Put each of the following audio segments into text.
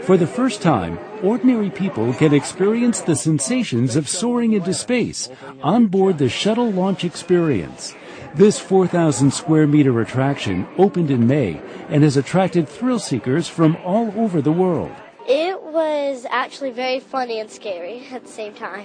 For the first time, ordinary people can experience the sensations of soaring into space on board the Shuttle Launch Experience. This 4,000 square meter attraction opened in May and has attracted thrill seekers from all over the world. It was actually very funny and scary at the same time.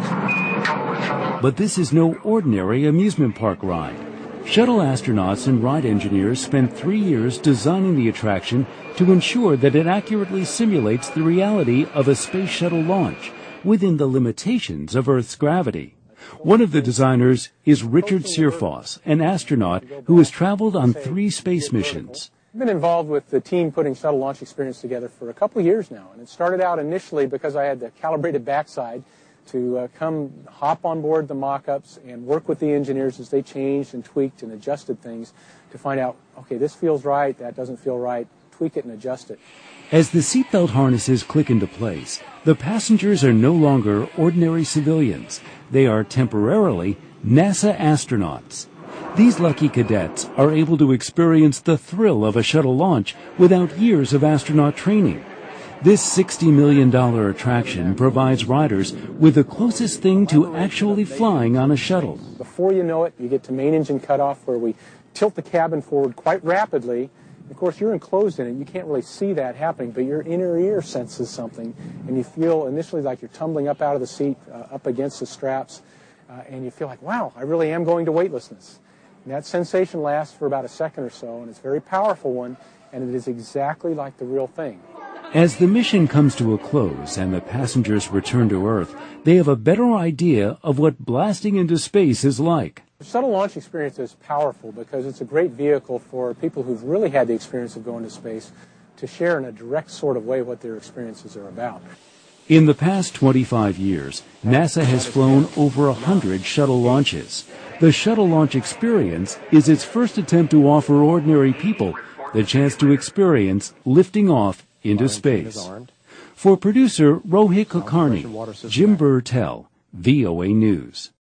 But this is no ordinary amusement park ride. Shuttle astronauts and ride engineers spent 3 years designing the attraction to ensure that it accurately simulates the reality of a space shuttle launch within the limitations of Earth's gravity. One of the designers is Richard Searfoss, an astronaut who has traveled on 3 space missions. I've been involved with the team putting Shuttle Launch Experience together for a couple of years now, and it started out initially because I had the calibrated backside to come hop on board the mock-ups and work with the engineers as they changed and tweaked and adjusted things to find out, okay, this feels right, that doesn't feel right, tweak it and adjust it. As the seatbelt harnesses click into place, the passengers are no longer ordinary civilians. They are temporarily NASA astronauts. These lucky cadets are able to experience the thrill of a shuttle launch without years of astronaut training. This $60 million attraction provides riders with the closest thing to actually flying on a shuttle. Before you know it, you get to main engine cutoff where we tilt the cabin forward quite rapidly. Of course, you're enclosed in it. You can't really see that happening, but your inner ear senses something, and you feel initially like you're tumbling up out of the seat, up against the straps, and you feel like, wow, I really am going to weightlessness. And that sensation lasts for about a second or so, and it's a very powerful one, and it is exactly like the real thing. As the mission comes to a close and the passengers return to Earth, they have a better idea of what blasting into space is like. The Shuttle Launch Experience is powerful because it's a great vehicle for people who've really had the experience of going to space to share in a direct sort of way what their experiences are about. In the past 25 years, NASA has flown over 100 shuttle launches. The Shuttle Launch Experience is its first attempt to offer ordinary people the chance to experience lifting off into space. For producer Rohit Kulkarni, Jim Burtell, VOA News.